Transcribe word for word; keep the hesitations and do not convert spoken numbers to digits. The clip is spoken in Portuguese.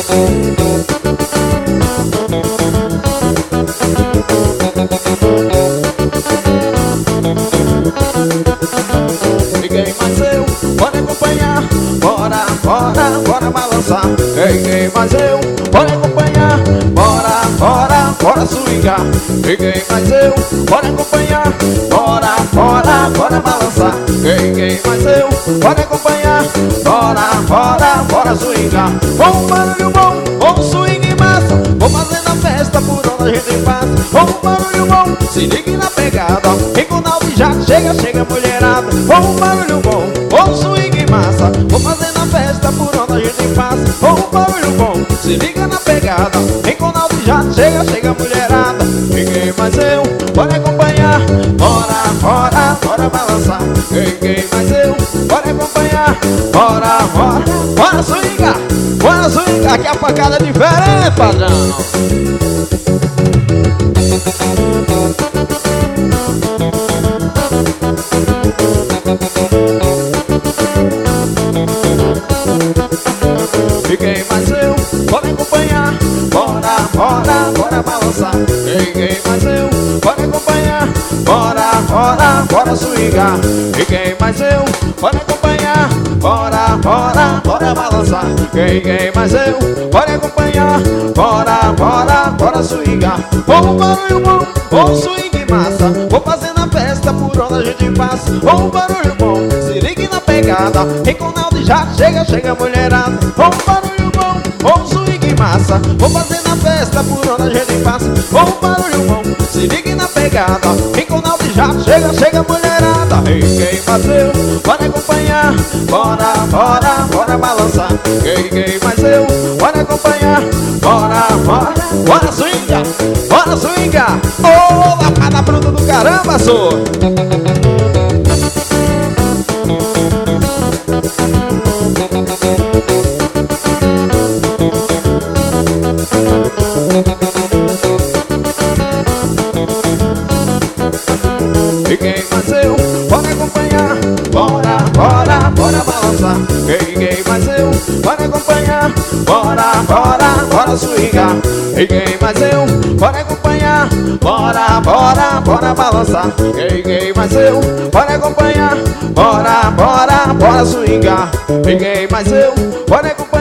Ninguém mais eu pode acompanhar. Bora, bora, bora balançar. Ninguém mais eu pode acompanhar. Bora, bora, bora swingar. Ninguém mais eu pode acompanhar. Bora, bora, bora balançar. Ninguém mais eu pode acompanhar. Bora, bora, bora swingar. Com um barulho bom, com um swing massa, vou fazendo a festa por onde a gente passa. Com um barulho bom, se ligue na pegada. Rinconaldo já chega, chega mulherada. Com um barulho bom, com um swing massa, vou fazendo a festa por onde a gente passa. Com um barulho bom, se liga na pegada. Rinconaldo já chega, chega mulherada. Ninguém mais eu pode acompanhar. Bora, bora, bora balançar. Ninguém mais eu pode acompanhar. Bora, bora, bora swingar. Bora swingar, que a pancada é diferente, padrão. Ninguém mais eu pode acompanhar. Bora, bora, bora balançar. Ninguém mais eu pode acompanhar. Bora, bora, bora swingar. Ninguém mais eu pode acompanhar. Bora, bora, bora balançar. Ninguém mais eu pode acompanhar. Bora, bora, bora swingar. Com um barulho bom, com um swing massa, vou fazendo a festa por onde a gente passa. Com um barulho bom, se ligue na pegada. Rinconaldo já chega, chega mulherada. Com um barulho bom, com um swing massa, vou fazendo a festa por onde a gente passa. Com um barulho bom, se ligue na pegada. Rinconaldo já chega, chega mulherada. Ninguém mais eu pode acompanhar. Bora, bora, bora balançar. Ninguém mais eu pode acompanhar. Bora, bora, bora swingar. Bora swingar. Ô, lapada bruta do caramba, sou. Ninguém mais eu pode acompanhar. Bora, bora, bora balançar. Ninguém mais eu pode acompanhar. Bora, bora, bora swingar. Ninguém mais eu pode acompanhar. Bora, bora, bora balançar. Ninguém mais eu pode acompanhar. Bora, bora, bora swingar. Ninguém mais eu pode acompanhar.